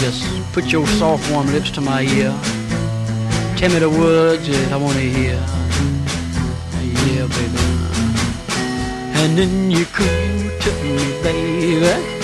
just put your soft warm lips to my ear. Tell me the words that I want to hear. Yeah, baby. And then you could to me, baby.